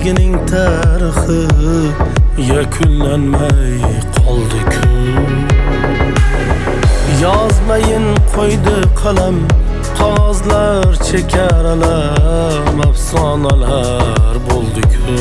sevgining tarixi yakunlanmay qoldi-ku. Yozmayin qo'ydi qalam, qog'ozlar chekar alam, afsonalar bo'ldi-ku.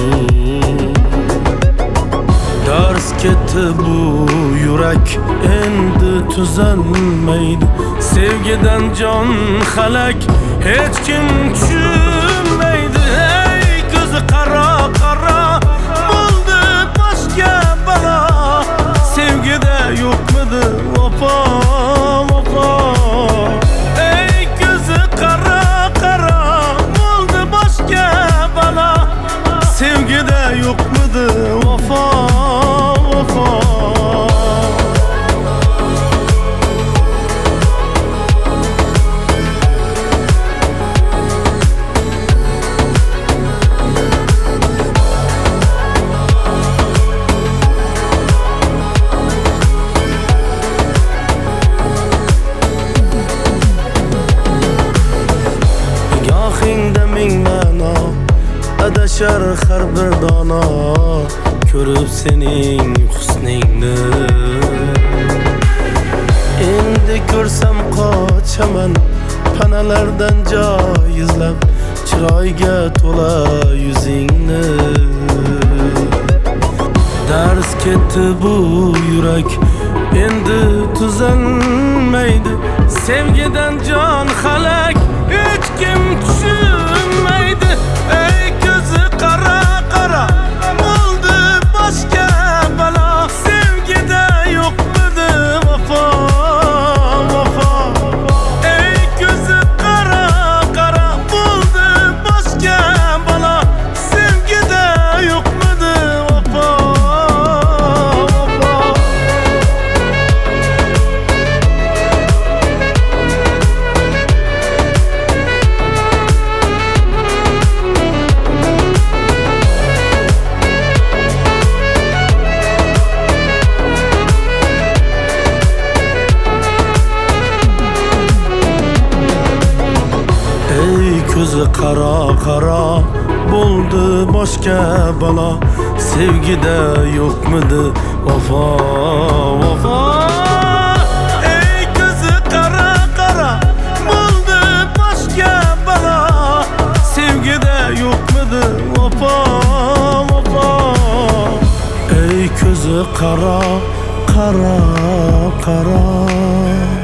Dars ketdi bu yurak, endi tuzalmaydi. Sevgidan jon xalak, hech kim tushunmaydi. Ey ko'zi qara qara, bo'ldi boshqa balo. Sevgida yo'qmidi vafo vafo. Ey ko'zi qara qara, bo'ldi boshqa balo. Sevgida yo'qmidi vafo vafo. Adashar har bir dono, ko'rib sening husningni. Endi ko'rsam qochaman, panalardan joy izlab, chiroyga to'la yuzingni. Dars ketdi bu yurak, endi tuzalmaydi. Sevgidan jon xalak, hech kim tushunmaydi. Ey ko'zi qara qara, bo'ldi boshqa balo. Sevgida yo'qmidi vafo vafo. Ey ko'zi qara qara, bo'ldi boshqa balo. Sevgida yo'qmidi vafo vafo. Ko'zi qara qara, bo'ldi boshqa balo. Sevgida yo'qmidi vafo vafo. Ey ko'zi qara qara, bo'ldi boshqa balo. Sevgida yo'qmidi vafo vafo. Ey ko'zi qara qara qara.